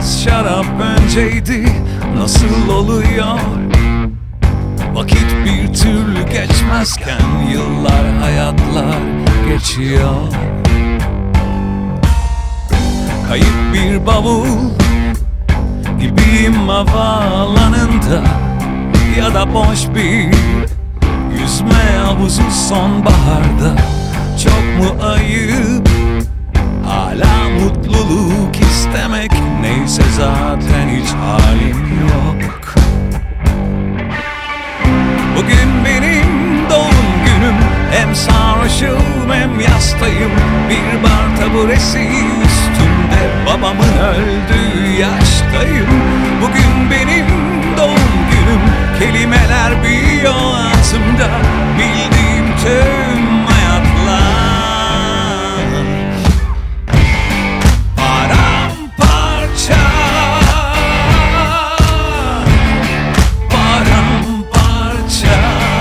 biraz şarap önceydi. Nasıl oluyor? Vakit bir türlü geçmezken yıllar, hayatlar geçiyor. Kayıp bir bavul gibiyim havaalanında, ya da boş bir yüzme havuzu sonbaharda. Çok mu ayıp hala mutluluk istemek? Neyse zaten hiç halim yok. Bugün benim doğum günüm. Hem sarhoşum hem yastayım. Bir bar taburesi üstünde, babamın öldüğü yaştayım. Bugün benim doğum günüm. Kelimeler büyüyor ağzımda, bildiğim tüm hayatlar. Paramparça, paramparça,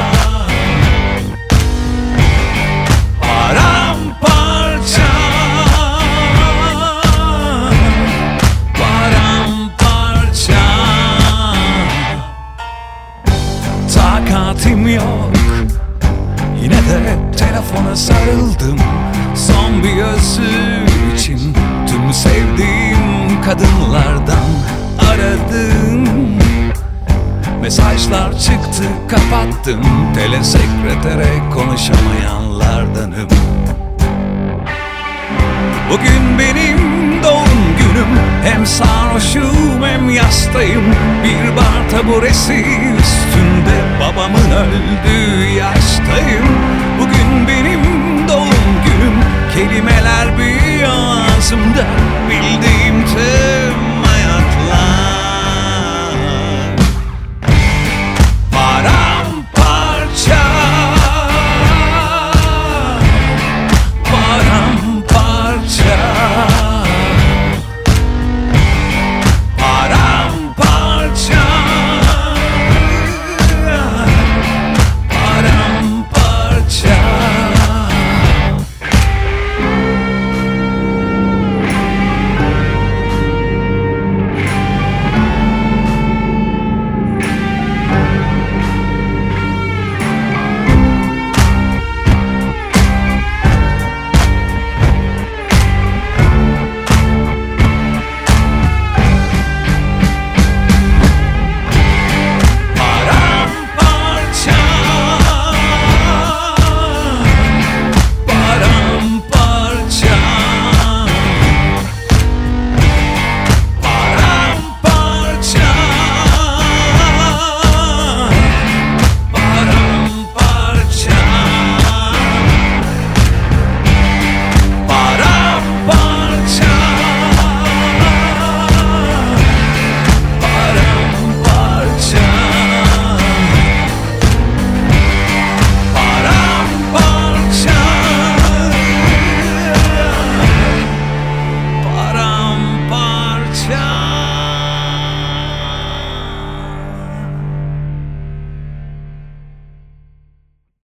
paramparça, paramparça. Takatim yok, yine de telefona sarıldım. Son bir özür için tüm sevdiğim kadınlardan aradım. Mesajlar çıktı, kapattım. Telesekretere konuşamayanlardanım. Bugün benim doğum günüm. Hem sarhoşum hem yastayım. Bir bar taburesi üstünde, babamın öldüğü yaştayım. Bugün benim doğum günüm. Kelimeler büyüyor ağzımda,